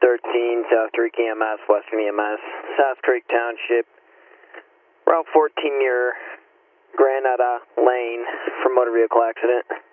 13, South Creek EMS, Western EMS, South Creek Township, Route 14 near Granada Lane for motor vehicle accident.